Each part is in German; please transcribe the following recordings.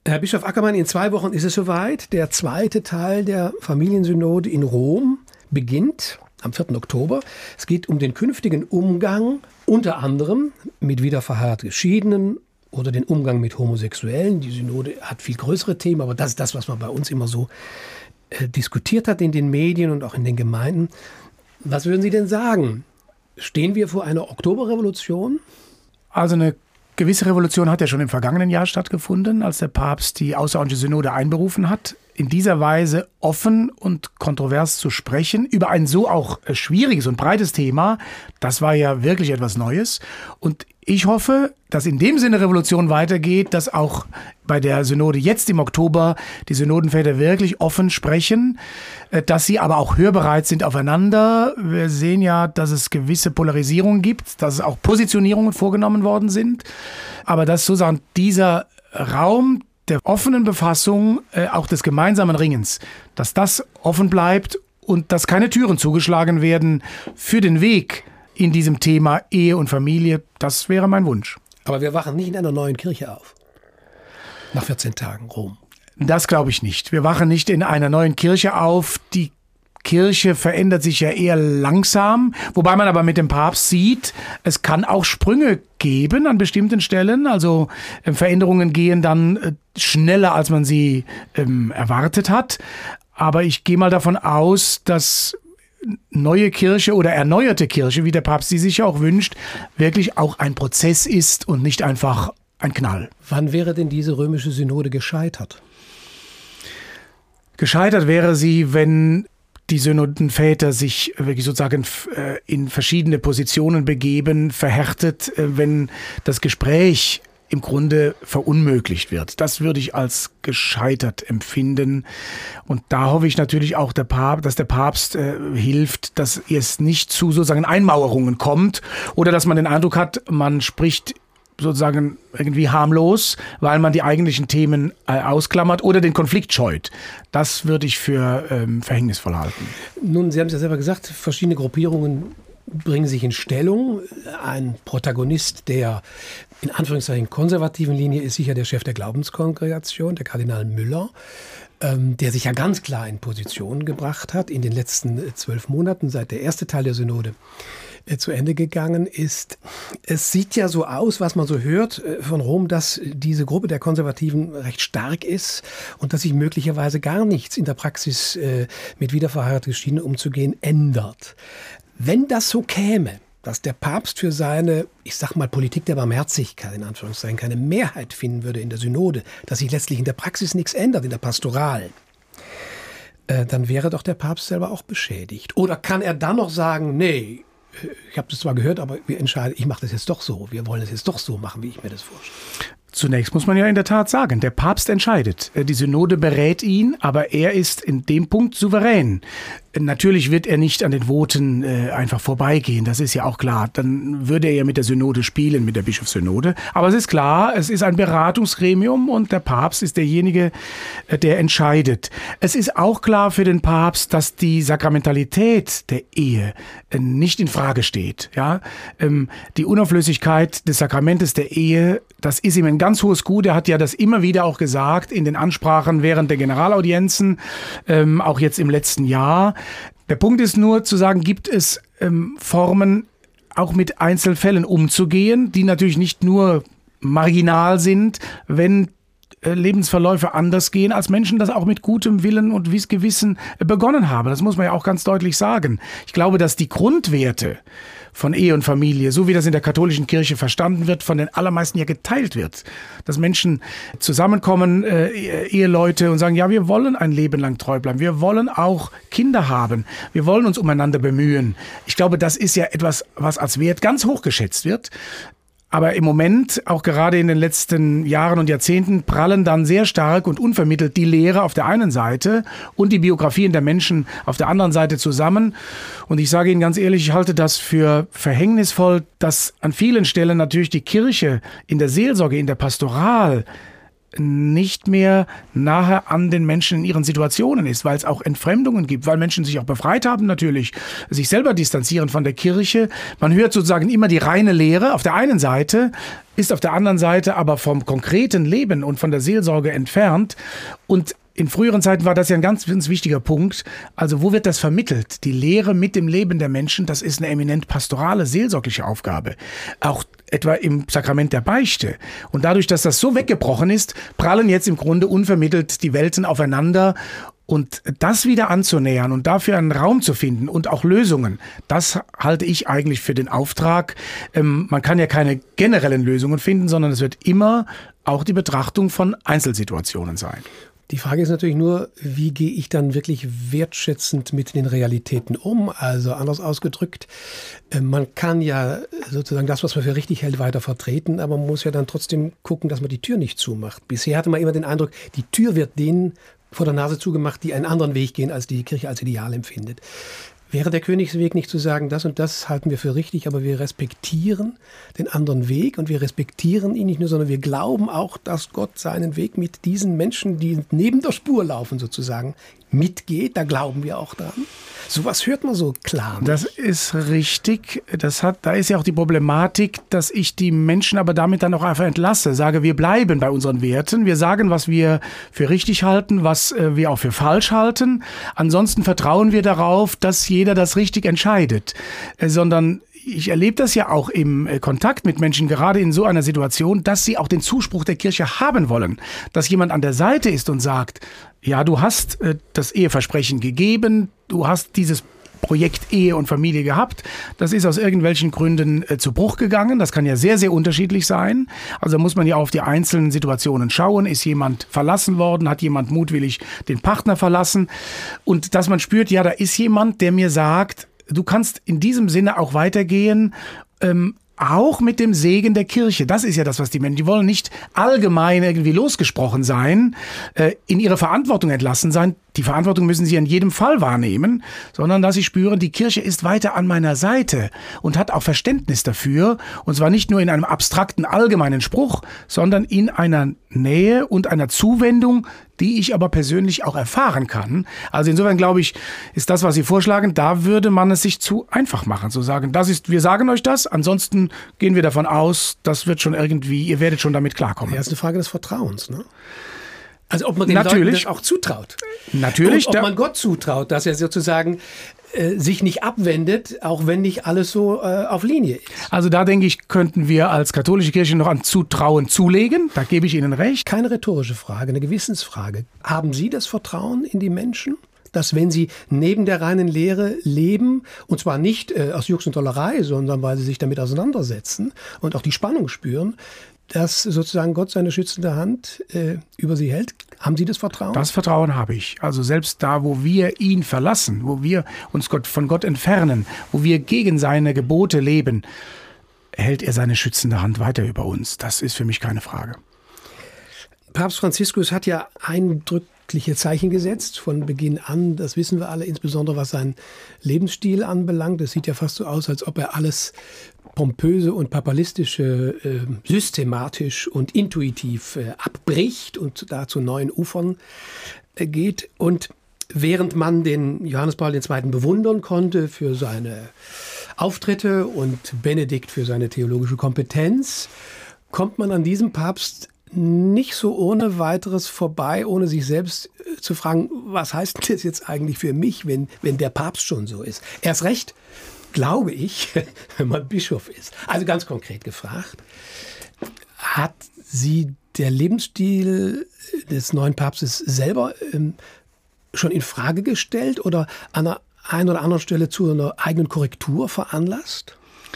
Herr Bischof Ackermann, in 2 Wochen ist es soweit. Der zweite Teil der Familiensynode in Rom beginnt am 4. Oktober. Es geht um den künftigen Umgang unter anderem mit wiederverheiratet Geschiedenen oder den Umgang mit Homosexuellen. Die Synode hat viel größere Themen, aber das ist das, was man bei uns immer so diskutiert hat in den Medien und auch in den Gemeinden. Was würden Sie denn sagen? Stehen wir vor einer Oktoberrevolution? Also eine gewisse Revolution hat ja schon im vergangenen Jahr stattgefunden, als der Papst die außerordentliche Synode einberufen hat. In dieser Weise offen und kontrovers zu sprechen über ein so auch schwieriges und breites Thema, das war ja wirklich etwas Neues. Und ich hoffe, dass in dem Sinne Revolution weitergeht, dass auch bei der Synode jetzt im Oktober die Synodenväter wirklich offen sprechen, dass sie aber auch hörbereit sind aufeinander. Wir sehen ja, dass es gewisse Polarisierungen gibt, dass es auch Positionierungen vorgenommen worden sind, aber dass sozusagen dieser Raum der offenen Befassung, auch des gemeinsamen Ringens, dass das offen bleibt und dass keine Türen zugeschlagen werden für den Weg in diesem Thema Ehe und Familie, das wäre mein Wunsch. Aber wir wachen nicht in einer neuen Kirche auf. Nach 14 Tagen Rom. Das glaube ich nicht. Wir wachen nicht in einer neuen Kirche auf. Die Kirche verändert sich ja eher langsam, wobei man aber mit dem Papst sieht, es kann auch Sprünge geben an bestimmten Stellen. Also Veränderungen gehen dann schneller, als man sie erwartet hat. Aber ich gehe mal davon aus, dass neue Kirche oder erneuerte Kirche, wie der Papst sie sich auch wünscht, wirklich auch ein Prozess ist und nicht einfach ein Knall. Wann wäre denn diese römische Synode gescheitert? Gescheitert wäre sie, wenn die Synodenväter sich wirklich sozusagen in verschiedene Positionen begeben, verhärtet, wenn das Gespräch im Grunde verunmöglicht wird. Das würde ich als gescheitert empfinden. Und da hoffe ich natürlich auch, dass der Papst hilft, dass es nicht zu sozusagen Einmauerungen kommt oder dass man den Eindruck hat, man spricht sozusagen irgendwie harmlos, weil man die eigentlichen Themen ausklammert oder den Konflikt scheut. Das würde ich für verhängnisvoll halten. Nun, Sie haben es ja selber gesagt, verschiedene Gruppierungen bringen sich in Stellung. Ein Protagonist der in Anführungszeichen konservativen Linie ist sicher der Chef der Glaubenskongregation, der Kardinal Müller, der sich ja ganz klar in Position gebracht hat in den letzten 12 Monaten, seit der erste Teil der Synode zu Ende gegangen ist. Es sieht ja so aus, was man so hört von Rom, dass diese Gruppe der Konservativen recht stark ist und dass sich möglicherweise gar nichts in der Praxis mit wiederverheirateten Geschiedenen umzugehen ändert. Wenn das so käme, dass der Papst für seine, ich sag mal, Politik der Barmherzigkeit, in Anführungszeichen, keine Mehrheit finden würde in der Synode, dass sich letztlich in der Praxis nichts ändert, in der Pastoral, dann wäre doch der Papst selber auch beschädigt. Oder kann er dann noch sagen, nee, ich habe das zwar gehört, aber wir entscheiden, ich mache das jetzt doch so, wir wollen es jetzt doch so machen, wie ich mir das vorstelle. Zunächst muss man ja in der Tat sagen, der Papst entscheidet. Die Synode berät ihn, aber er ist in dem Punkt souverän. Natürlich wird er nicht an den Voten einfach vorbeigehen, das ist ja auch klar. Dann würde er ja mit der Synode spielen, mit der Bischofssynode. Aber es ist klar, es ist ein Beratungsgremium und der Papst ist derjenige, der entscheidet. Es ist auch klar für den Papst, dass die Sakramentalität der Ehe nicht in Frage steht. Ja? Die Unauflöslichkeit des Sakramentes der Ehe, das ist ihm ein ganz hohes Gut. Er hat ja das immer wieder auch gesagt in den Ansprachen während der Generalaudienzen, auch jetzt im letzten Jahr. Der Punkt ist nur zu sagen, gibt es Formen, auch mit Einzelfällen umzugehen, die natürlich nicht nur marginal sind, wenn Lebensverläufe anders gehen, als Menschen das auch mit gutem Willen und Gewissen begonnen haben. Das muss man ja auch ganz deutlich sagen. Ich glaube, dass die Grundwerte von Ehe und Familie, so wie das in der katholischen Kirche verstanden wird, von den allermeisten ja geteilt wird. Dass Menschen zusammenkommen, Eheleute, und sagen, ja, wir wollen ein Leben lang treu bleiben. Wir wollen auch Kinder haben. Wir wollen uns umeinander bemühen. Ich glaube, das ist ja etwas, was als Wert ganz hoch geschätzt wird. Aber im Moment, auch gerade in den letzten Jahren und Jahrzehnten, prallen dann sehr stark und unvermittelt die Lehre auf der einen Seite und die Biografien der Menschen auf der anderen Seite zusammen. Und ich sage Ihnen ganz ehrlich, ich halte das für verhängnisvoll, dass an vielen Stellen natürlich die Kirche in der Seelsorge, in der Pastoral nicht mehr nahe an den Menschen in ihren Situationen ist, weil es auch Entfremdungen gibt, weil Menschen sich auch befreit haben natürlich, sich selber distanzieren von der Kirche. Man hört sozusagen immer die reine Lehre auf der einen Seite, ist auf der anderen Seite aber vom konkreten Leben und von der Seelsorge entfernt. Und in früheren Zeiten war das ja ein ganz, ganz wichtiger Punkt. Also wo wird das vermittelt? Die Lehre mit dem Leben der Menschen, das ist eine eminent pastorale, seelsorgliche Aufgabe. Auch etwa im Sakrament der Beichte. Und dadurch, dass das so weggebrochen ist, prallen jetzt im Grunde unvermittelt die Welten aufeinander. Und das wieder anzunähern und dafür einen Raum zu finden und auch Lösungen, das halte ich eigentlich für den Auftrag. Man kann ja keine generellen Lösungen finden, sondern es wird immer auch die Betrachtung von Einzelsituationen sein. Die Frage ist natürlich nur, wie gehe ich dann wirklich wertschätzend mit den Realitäten um? Also anders ausgedrückt, man kann ja sozusagen das, was man für richtig hält, weiter vertreten, aber man muss ja dann trotzdem gucken, dass man die Tür nicht zumacht. Bisher hatte man immer den Eindruck, die Tür wird denen vor der Nase zugemacht, die einen anderen Weg gehen, als die Kirche als Ideal empfindet. Wäre der Königsweg nicht zu sagen, das und das halten wir für richtig, aber wir respektieren den anderen Weg und wir respektieren ihn nicht nur, sondern wir glauben auch, dass Gott seinen Weg mit diesen Menschen, die neben der Spur laufen sozusagen, mitgeht. Da glauben wir auch dran. Sowas hört man so klar nicht. Das ist richtig. Da ist ja auch die Problematik, dass ich die Menschen aber damit dann auch einfach entlasse. Sage, wir bleiben bei unseren Werten. Wir sagen, was wir für richtig halten, was wir auch für falsch halten. Ansonsten vertrauen wir darauf, dass jeder das richtig entscheidet. Sondern ich erlebe das ja auch im Kontakt mit Menschen, gerade in so einer Situation, dass sie auch den Zuspruch der Kirche haben wollen. Dass jemand an der Seite ist und sagt, ja, du hast das Eheversprechen gegeben, du hast dieses Projekt Ehe und Familie gehabt. Das ist aus irgendwelchen Gründen zu Bruch gegangen. Das kann ja sehr, sehr unterschiedlich sein. Also muss man ja auf die einzelnen Situationen schauen. Ist jemand verlassen worden? Hat jemand mutwillig den Partner verlassen? Und dass man spürt, ja, da ist jemand, der mir sagt, du kannst in diesem Sinne auch weitergehen, auch mit dem Segen der Kirche. Das ist ja das, was die Menschen, die wollen nicht allgemein irgendwie losgesprochen sein, in ihre Verantwortung entlassen sein. Die Verantwortung müssen sie in jedem Fall wahrnehmen, sondern dass sie spüren, die Kirche ist weiter an meiner Seite und hat auch Verständnis dafür. Und zwar nicht nur in einem abstrakten, allgemeinen Spruch, sondern in einer Nähe und einer Zuwendung, die ich aber persönlich auch erfahren kann. Also insofern glaube ich, ist das, was Sie vorschlagen, da würde man es sich zu einfach machen, zu sagen, wir sagen euch das, ansonsten gehen wir davon aus, das wird schon irgendwie, ihr werdet schon damit klarkommen. Ja, ist eine Frage des Vertrauens, ne? Also ob man den Leuten das auch zutraut. Natürlich. Und ob man Gott zutraut, dass er sozusagen sich nicht abwendet, auch wenn nicht alles so auf Linie ist. Also da denke ich, könnten wir als katholische Kirche noch an Zutrauen zulegen. Da gebe ich Ihnen recht. Keine rhetorische Frage, eine Gewissensfrage. Haben Sie das Vertrauen in die Menschen, dass wenn sie neben der reinen Lehre leben, und zwar nicht aus Jux und Dollerei, sondern weil sie sich damit auseinandersetzen und auch die Spannung spüren, dass sozusagen Gott seine schützende Hand über sie hält? Haben Sie das Vertrauen? Das Vertrauen habe ich. Also selbst da, wo wir ihn verlassen, wo wir uns von Gott entfernen, wo wir gegen seine Gebote leben, hält er seine schützende Hand weiter über uns. Das ist für mich keine Frage. Papst Franziskus hat ja eindrückliche Zeichen gesetzt von Beginn an. Das wissen wir alle, insbesondere was seinen Lebensstil anbelangt. Es sieht ja fast so aus, als ob er alles pompöse und papalistische systematisch und intuitiv abbricht und da zu neuen Ufern geht. Und während man den Johannes Paul II. Bewundern konnte für seine Auftritte und Benedikt für seine theologische Kompetenz, kommt man an diesem Papst nicht so ohne weiteres vorbei, ohne sich selbst zu fragen, was heißt das jetzt eigentlich für mich, wenn der Papst schon so ist? Erst recht, glaube ich, wenn man Bischof ist. Also ganz konkret gefragt, hat Sie der Lebensstil des neuen Papstes selber schon in Frage gestellt oder an einer einen oder anderen Stelle zu einer eigenen Korrektur veranlasst?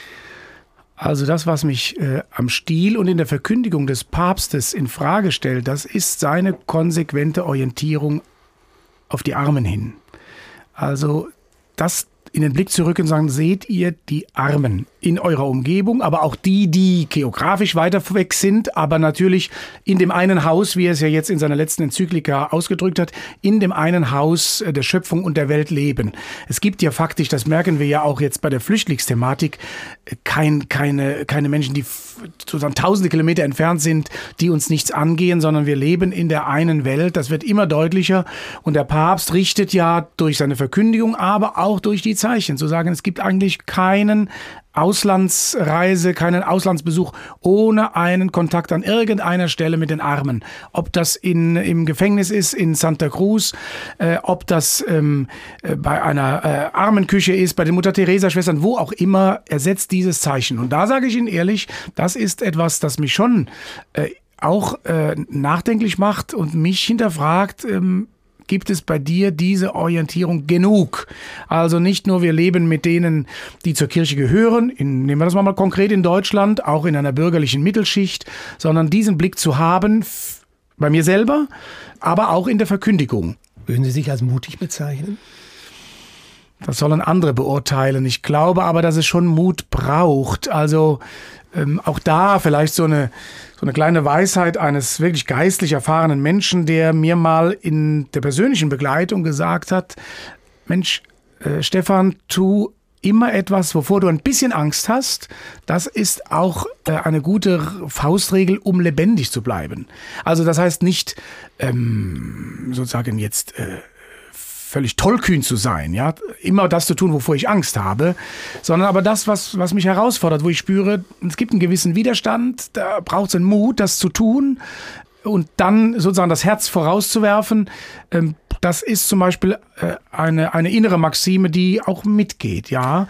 Also das, was mich am Stil und in der Verkündigung des Papstes in Frage stellt, das ist seine konsequente Orientierung auf die Armen hin. Also das in den Blick zu rücken und sagen, seht ihr die Armen in eurer Umgebung, aber auch die geografisch weiter weg sind, aber natürlich in dem einen Haus, wie er es ja jetzt in seiner letzten Enzyklika ausgedrückt hat, in dem einen Haus der Schöpfung und der Welt leben. Es gibt ja faktisch, das merken wir ja auch jetzt bei der Flüchtlingsthematik, keine Menschen, die sozusagen tausende Kilometer entfernt sind, die uns nichts angehen, sondern wir leben in der einen Welt. Das wird immer deutlicher und der Papst richtet ja durch seine Verkündigung, aber auch durch die Zeichen zu sagen, es gibt eigentlich keinen Auslandsreise, keinen Auslandsbesuch ohne einen Kontakt an irgendeiner Stelle mit den Armen. Ob das im Gefängnis ist, in Santa Cruz, ob das bei einer Armenküche ist, bei den Mutter-Teresa-Schwestern, wo auch immer, er setzt dieses Zeichen. Und da sage ich Ihnen ehrlich, das ist etwas, das mich schon auch nachdenklich macht und mich hinterfragt, gibt es bei dir diese Orientierung genug? Also nicht nur, wir leben mit denen, die zur Kirche gehören, nehmen wir das mal konkret in Deutschland, auch in einer bürgerlichen Mittelschicht, sondern diesen Blick zu haben, bei mir selber, aber auch in der Verkündigung. Würden Sie sich als mutig bezeichnen? Das sollen andere beurteilen. Ich glaube aber, dass es schon Mut braucht. Also auch da vielleicht so eine kleine Weisheit eines wirklich geistlich erfahrenen Menschen, der mir mal in der persönlichen Begleitung gesagt hat, Mensch, Stefan, tu immer etwas, wovor du ein bisschen Angst hast. Das ist auch eine gute Faustregel, um lebendig zu bleiben. Also das heißt nicht sozusagen jetzt völlig tollkühn zu sein, ja, immer das zu tun, wovor ich Angst habe, sondern aber das, was mich herausfordert, wo ich spüre, es gibt einen gewissen Widerstand, da braucht es einen Mut, das zu tun und dann sozusagen das Herz vorauszuwerfen. Das ist zum Beispiel eine innere Maxime, die auch mitgeht, ja,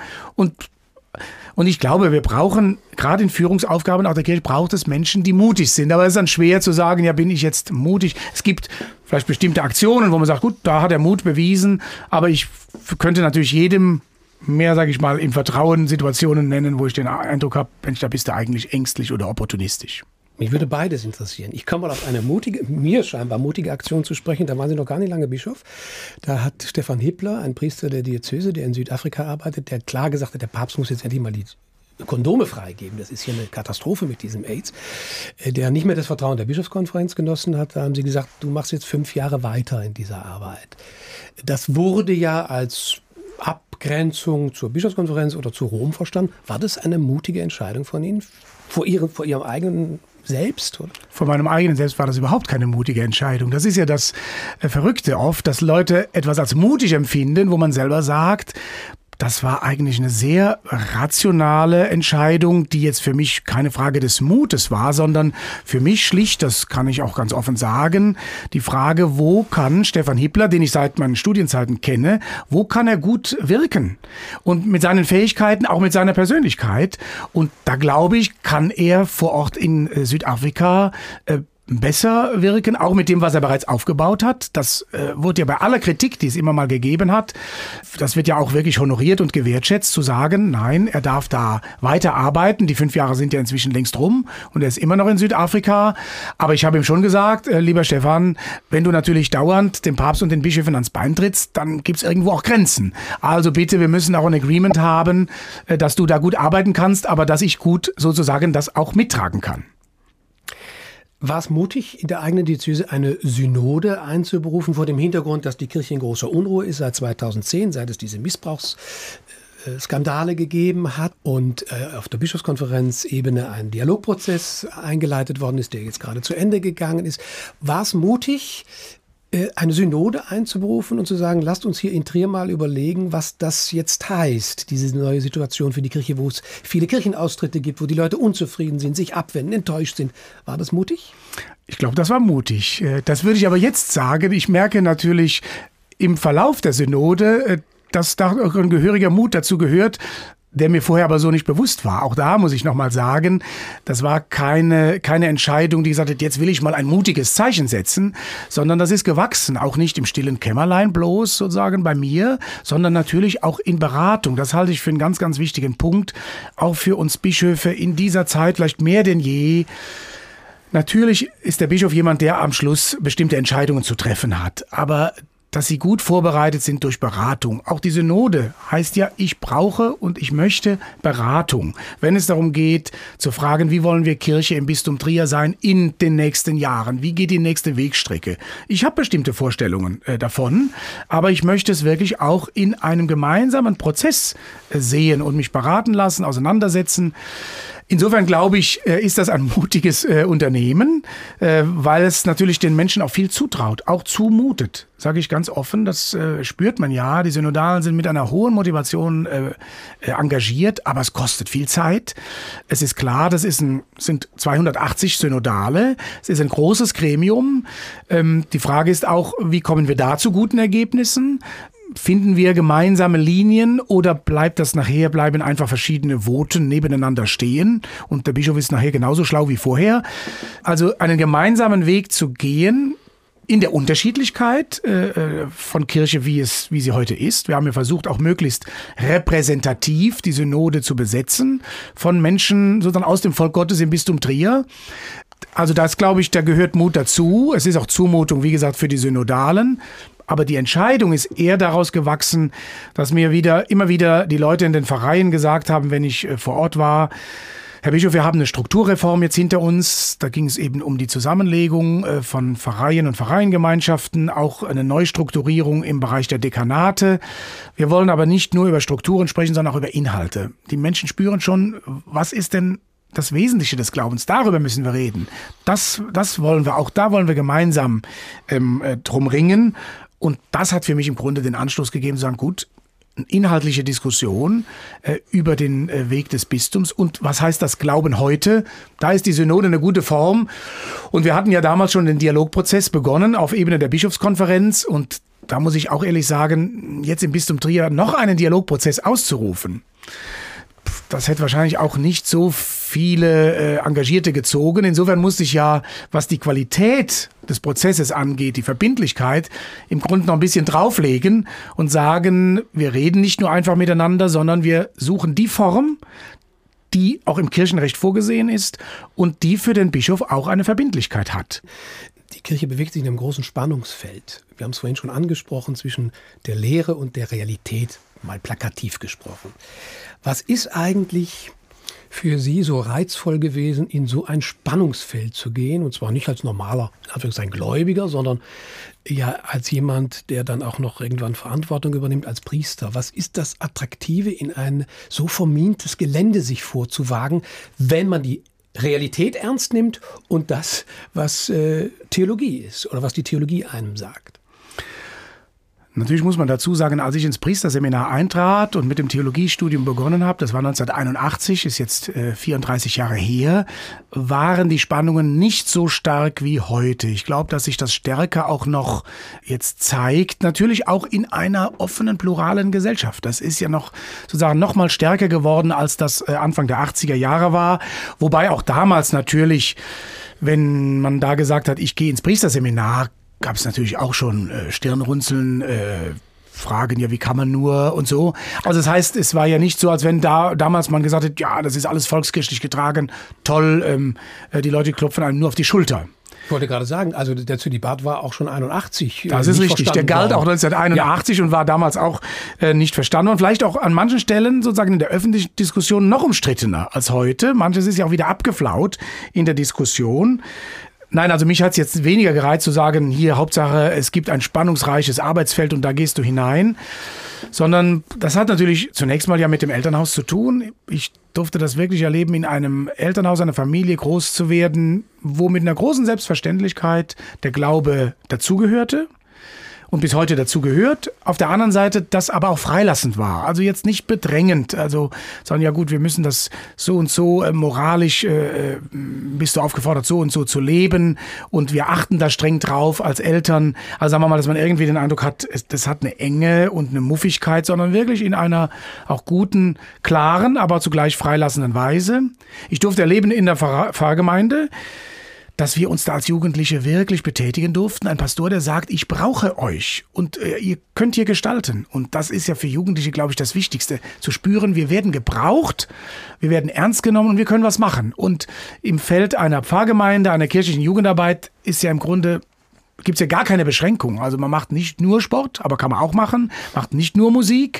und ich glaube, wir brauchen, gerade in Führungsaufgaben auch der Kirche, braucht es Menschen, die mutig sind. Aber es ist dann schwer zu sagen, ja, bin ich jetzt mutig? Es gibt vielleicht bestimmte Aktionen, wo man sagt, gut, da hat er Mut bewiesen. Aber ich könnte natürlich jedem mehr, sage ich mal, im Vertrauen Situationen nennen, wo ich den Eindruck habe, Mensch, da bist du eigentlich ängstlich oder opportunistisch. Mich würde beides interessieren. Ich komme mal auf eine mir scheinbar mutige Aktion zu sprechen. Da waren Sie noch gar nicht lange Bischof. Da hat Stefan Hippler, ein Priester der Diözese, der in Südafrika arbeitet, der klar gesagt hat, der Papst muss jetzt endlich mal die Kondome freigeben. Das ist hier eine Katastrophe mit diesem AIDS. Der nicht mehr das Vertrauen der Bischofskonferenz genossen hat. Da haben sie gesagt, du machst jetzt 5 Jahre weiter in dieser Arbeit. Das wurde ja als Abgrenzung zur Bischofskonferenz oder zu Rom verstanden. War das eine mutige Entscheidung von Ihnen? Vor Ihrem eigenen Selbst? Oder? Von meinem eigenen Selbst war das überhaupt keine mutige Entscheidung. Das ist ja das Verrückte oft, dass Leute etwas als mutig empfinden, wo man selber sagt, das war eigentlich eine sehr rationale Entscheidung, die jetzt für mich keine Frage des Mutes war, sondern für mich schlicht, das kann ich auch ganz offen sagen, die Frage, wo kann Stefan Hippler, den ich seit meinen Studienzeiten kenne, wo kann er gut wirken? Und mit seinen Fähigkeiten, auch mit seiner Persönlichkeit. Und da glaube ich, kann er vor Ort in Südafrika besser wirken, auch mit dem, was er bereits aufgebaut hat. Das wurde ja bei aller Kritik, die es immer mal gegeben hat, das wird ja auch wirklich honoriert und gewertschätzt, zu sagen, nein, er darf da weiter arbeiten. Die 5 Jahre sind ja inzwischen längst rum und er ist immer noch in Südafrika. Aber ich habe ihm schon gesagt, lieber Stefan, wenn du natürlich dauernd dem Papst und den Bischöfen ans Bein trittst, dann gibt es irgendwo auch Grenzen. Also bitte, wir müssen auch ein Agreement haben, dass du da gut arbeiten kannst, aber dass ich gut sozusagen das auch mittragen kann. War es mutig, in der eigenen Diözese eine Synode einzuberufen, vor dem Hintergrund, dass die Kirche in großer Unruhe ist seit 2010, seit es diese Missbrauchsskandale gegeben hat und auf der Bischofskonferenzebene ein Dialogprozess eingeleitet worden ist, der jetzt gerade zu Ende gegangen ist. War es mutig, eine Synode einzuberufen und zu sagen, lasst uns hier in Trier mal überlegen, was das jetzt heißt, diese neue Situation für die Kirche, wo es viele Kirchenaustritte gibt, wo die Leute unzufrieden sind, sich abwenden, enttäuscht sind. War das mutig? Ich glaube, das war mutig. Das würde ich aber jetzt sagen. Ich merke natürlich im Verlauf der Synode, dass da ein gehöriger Mut dazu gehört, der mir vorher aber so nicht bewusst war. Auch da muss ich nochmal sagen, das war keine Entscheidung, die gesagt hat, jetzt will ich mal ein mutiges Zeichen setzen, sondern das ist gewachsen, auch nicht im stillen Kämmerlein bloß sozusagen bei mir, sondern natürlich auch in Beratung. Das halte ich für einen ganz, ganz wichtigen Punkt, auch für uns Bischöfe in dieser Zeit vielleicht mehr denn je. Natürlich ist der Bischof jemand, der am Schluss bestimmte Entscheidungen zu treffen hat, aber dass sie gut vorbereitet sind durch Beratung. Auch die Synode heißt ja, ich brauche und ich möchte Beratung. Wenn es darum geht, zu fragen, wie wollen wir Kirche im Bistum Trier sein in den nächsten Jahren? Wie geht die nächste Wegstrecke? Ich habe bestimmte Vorstellungen davon, aber ich möchte es wirklich auch in einem gemeinsamen Prozess sehen und mich beraten lassen, auseinandersetzen. Insofern glaube ich, ist das ein mutiges Unternehmen, weil es natürlich den Menschen auch viel zutraut, auch zumutet, sage ich ganz offen. Das spürt man ja. Die Synodalen sind mit einer hohen Motivation engagiert, aber es kostet viel Zeit. Es ist klar, sind 280 Synodale. Es ist ein großes Gremium. Die Frage ist auch, wie kommen wir da zu guten Ergebnissen? Finden wir gemeinsame Linien oder bleiben einfach verschiedene Voten nebeneinander stehen und der Bischof ist nachher genauso schlau wie vorher? Also einen gemeinsamen Weg zu gehen in der Unterschiedlichkeit von Kirche, wie sie heute ist. Wir haben ja versucht, auch möglichst repräsentativ die Synode zu besetzen von Menschen sozusagen aus dem Volk Gottes im Bistum Trier. Also das, glaube ich, da gehört Mut dazu. Es ist auch Zumutung, wie gesagt, für die Synodalen. Aber die Entscheidung ist eher daraus gewachsen, dass mir immer wieder die Leute in den Pfarreien gesagt haben, wenn ich vor Ort war, Herr Bischof, wir haben eine Strukturreform jetzt hinter uns. Da ging es eben um die Zusammenlegung von Pfarreien und Pfarreiengemeinschaften, auch eine Neustrukturierung im Bereich der Dekanate. Wir wollen aber nicht nur über Strukturen sprechen, sondern auch über Inhalte. Die Menschen spüren schon, was ist denn das Wesentliche des Glaubens? Darüber müssen wir reden. Das wollen wir auch, da wollen wir gemeinsam drum ringen. Und das hat für mich im Grunde den Anstoß gegeben, zu sagen, gut, eine inhaltliche Diskussion über den Weg des Bistums und was heißt das Glauben heute? Da ist die Synode eine gute Form. Und wir hatten ja damals schon den Dialogprozess begonnen auf Ebene der Bischofskonferenz und da muss ich auch ehrlich sagen, jetzt im Bistum Trier noch einen Dialogprozess auszurufen, das hätte wahrscheinlich auch nicht so viele Engagierte gezogen. Insofern musste ich ja, was die Qualität des Prozesses angeht, die Verbindlichkeit, im Grunde noch ein bisschen drauflegen und sagen, wir reden nicht nur einfach miteinander, sondern wir suchen die Form, die auch im Kirchenrecht vorgesehen ist und die für den Bischof auch eine Verbindlichkeit hat. Die Kirche bewegt sich in einem großen Spannungsfeld. Wir haben es vorhin schon angesprochen, zwischen der Lehre und der Realität, mal plakativ gesprochen. Was ist eigentlich für Sie so reizvoll gewesen, in so ein Spannungsfeld zu gehen? Und zwar nicht als normaler, in Anführungszeichen Gläubiger, sondern ja als jemand, der dann auch noch irgendwann Verantwortung übernimmt als Priester. Was ist das Attraktive, in ein so vermintes Gelände sich vorzuwagen, wenn man die Realität ernst nimmt und das, was Theologie ist oder was die Theologie einem sagt? Natürlich muss man dazu sagen, als ich ins Priesterseminar eintrat und mit dem Theologiestudium begonnen habe, das war 1981, ist jetzt 34 Jahre her, waren die Spannungen nicht so stark wie heute. Ich glaube, dass sich das stärker auch noch jetzt zeigt, natürlich auch in einer offenen, pluralen Gesellschaft. Das ist ja noch mal stärker geworden, als das Anfang der 80er Jahre war, wobei auch damals natürlich, wenn man da gesagt hat, ich gehe ins Priesterseminar, gab es natürlich auch schon Stirnrunzeln, Fragen, ja, wie kann man nur und so. Also das heißt, es war ja nicht so, als wenn damals man gesagt hat, ja, das ist alles volkskirchlich getragen, toll, die Leute klopfen einem nur auf die Schulter. Ich wollte gerade sagen, also der Zölibat war auch schon 81. Das ist richtig, der galt auch 1981 und war damals auch nicht verstanden und vielleicht auch an manchen Stellen sozusagen in der öffentlichen Diskussion noch umstrittener als heute. Manches ist ja auch wieder abgeflaut in der Diskussion. Nein, also mich hat es jetzt weniger gereizt zu sagen, hier Hauptsache es gibt ein spannungsreiches Arbeitsfeld und da gehst du hinein, sondern das hat natürlich zunächst mal ja mit dem Elternhaus zu tun. Ich durfte das wirklich erleben, in einem Elternhaus, einer Familie groß zu werden, wo mit einer großen Selbstverständlichkeit der Glaube dazugehörte. Und bis heute dazu gehört. Auf der anderen Seite, das aber auch freilassend war. Also jetzt nicht bedrängend. Also sagen, ja gut, wir müssen das so und so moralisch, bist du aufgefordert, so und so zu leben. Und wir achten da streng drauf als Eltern. Also sagen wir mal, dass man irgendwie den Eindruck hat, das hat eine Enge und eine Muffigkeit, sondern wirklich in einer auch guten, klaren, aber zugleich freilassenden Weise. Ich durfte erleben in der Pfarrgemeinde, dass wir uns da als Jugendliche wirklich betätigen durften. Ein Pastor, der sagt, ich brauche euch und ihr könnt hier gestalten. Und das ist ja für Jugendliche, glaube ich, das Wichtigste. Zu spüren, wir werden gebraucht, wir werden ernst genommen und wir können was machen. Und im Feld einer Pfarrgemeinde, einer kirchlichen Jugendarbeit ist ja im Grunde gibt es ja gar keine Beschränkung. Also man macht nicht nur Sport, aber kann man auch machen, macht nicht nur Musik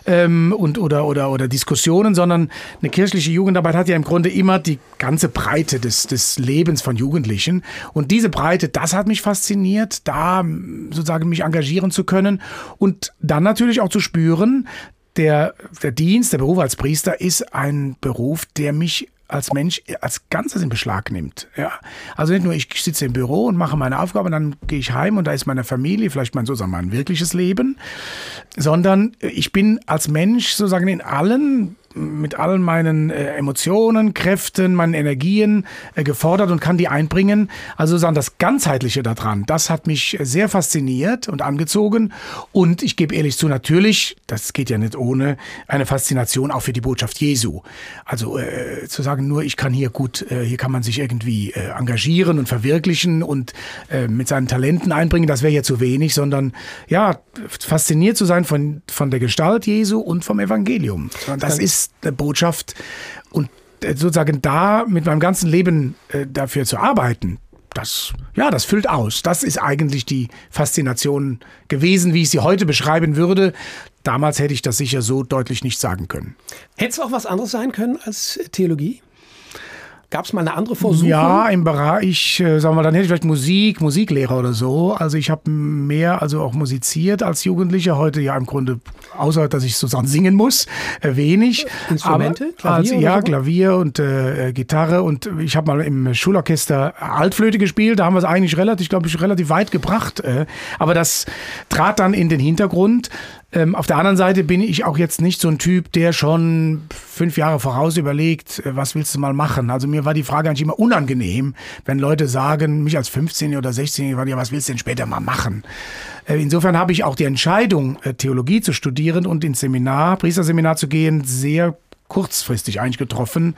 oder Diskussionen, sondern eine kirchliche Jugendarbeit hat ja im Grunde immer die ganze Breite des Lebens von Jugendlichen. Und diese Breite, das hat mich fasziniert, da sozusagen mich engagieren zu können und dann natürlich auch zu spüren, der Dienst, der Beruf als Priester ist ein Beruf, der mich als Mensch als Ganzes in Beschlag nimmt. Ja. Also nicht nur, ich sitze im Büro und mache meine Aufgabe, dann gehe ich heim und da ist meine Familie, vielleicht sozusagen mein wirkliches Leben, sondern ich bin als Mensch sozusagen mit allen meinen Emotionen, Kräften, meinen Energien gefordert und kann die einbringen. Also sozusagen das Ganzheitliche daran, das hat mich sehr fasziniert und angezogen. Und ich gebe ehrlich zu, natürlich, das geht ja nicht ohne, eine Faszination auch für die Botschaft Jesu. Also zu sagen, nur ich kann hier kann man sich irgendwie engagieren und verwirklichen und mit seinen Talenten einbringen, das wäre ja zu wenig, sondern ja, fasziniert zu sein von der Gestalt Jesu und vom Evangelium. Das ist eine Botschaft und sozusagen da mit meinem ganzen Leben dafür zu arbeiten, das füllt aus. Das ist eigentlich die Faszination gewesen, wie ich sie heute beschreiben würde. Damals hätte ich das sicher so deutlich nicht sagen können. Hätte es auch was anderes sein können als Theologie? Gab es mal eine andere Versuchung? Ja, im Bereich, sagen wir mal, dann hätte ich vielleicht Musiklehrer oder so. Also ich habe mehr, auch musiziert als Jugendlicher. Heute ja im Grunde, außer dass ich sozusagen singen muss, wenig. Instrumente? Aber, Klavier? Klavier und Gitarre. Und ich habe mal im Schulorchester Altflöte gespielt. Da haben wir es eigentlich relativ weit gebracht. Aber das trat dann in den Hintergrund. Auf der anderen Seite bin ich auch jetzt nicht so ein Typ, der schon 5 Jahre voraus überlegt, was willst du mal machen? Also mir war die Frage eigentlich immer unangenehm, wenn Leute sagen, mich als 15- oder 16-Jähriger, was willst du denn später mal machen? Insofern habe ich auch die Entscheidung, Theologie zu studieren und ins Priesterseminar zu gehen, sehr kurzfristig eigentlich getroffen,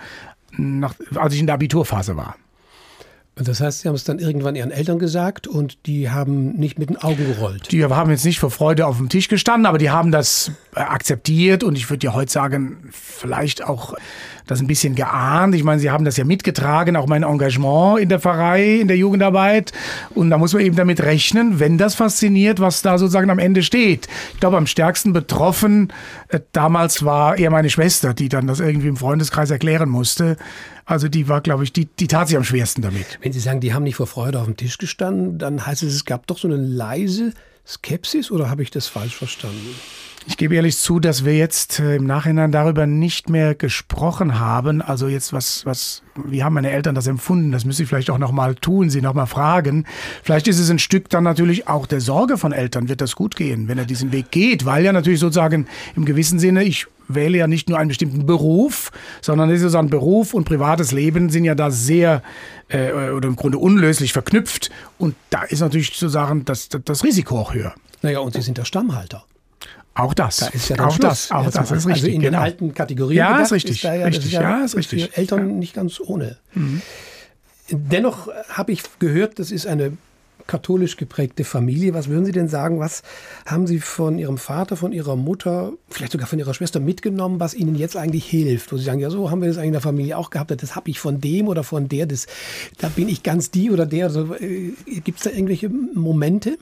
als ich in der Abiturphase war. Und das heißt, Sie haben es dann irgendwann Ihren Eltern gesagt und die haben nicht mit den Augen gerollt? Die haben jetzt nicht vor Freude auf dem Tisch gestanden, aber die haben das akzeptiert und ich würde ja heute sagen, vielleicht auch das ein bisschen geahnt. Ich meine, sie haben das ja mitgetragen, auch mein Engagement in der Pfarrei, in der Jugendarbeit. Und da muss man eben damit rechnen, wenn das fasziniert, was da sozusagen am Ende steht. Ich glaube, am stärksten betroffen damals war eher meine Schwester, die dann das irgendwie im Freundeskreis erklären musste. Also die war, glaube ich, die tat sich am schwersten damit. Wenn Sie sagen, die haben nicht vor Freude auf dem Tisch gestanden, dann heißt es gab doch so eine leise Skepsis, oder habe ich das falsch verstanden? Ich gebe ehrlich zu, dass wir jetzt im Nachhinein darüber nicht mehr gesprochen haben. Also jetzt wie haben meine Eltern das empfunden? Das müsste ich vielleicht auch nochmal tun, sie nochmal fragen. Vielleicht ist es ein Stück dann natürlich auch der Sorge von Eltern. Wird das gut gehen, wenn er diesen Weg geht? Weil ja natürlich sozusagen im gewissen Sinne, ich wähle ja nicht nur einen bestimmten Beruf, sondern sozusagen Beruf und privates Leben sind ja da sehr oder im Grunde unlöslich verknüpft. Und da ist natürlich sozusagen das Risiko auch höher. Naja, und Sie sind der Stammhalter. Auch das. Da ist ja auch das ist richtig. Also in den alten Kategorien. Ja, ist richtig. Das ist für Eltern nicht ganz ohne. Mhm. Dennoch habe ich gehört, das ist eine katholisch geprägte Familie. Was würden Sie denn sagen, was haben Sie von Ihrem Vater, von Ihrer Mutter, vielleicht sogar von Ihrer Schwester mitgenommen, was Ihnen jetzt eigentlich hilft? Wo Sie sagen, ja, so haben wir das eigentlich in der Familie auch gehabt, das habe ich von dem oder von der, da bin ich ganz die oder der. Also, gibt es da irgendwelche Momente?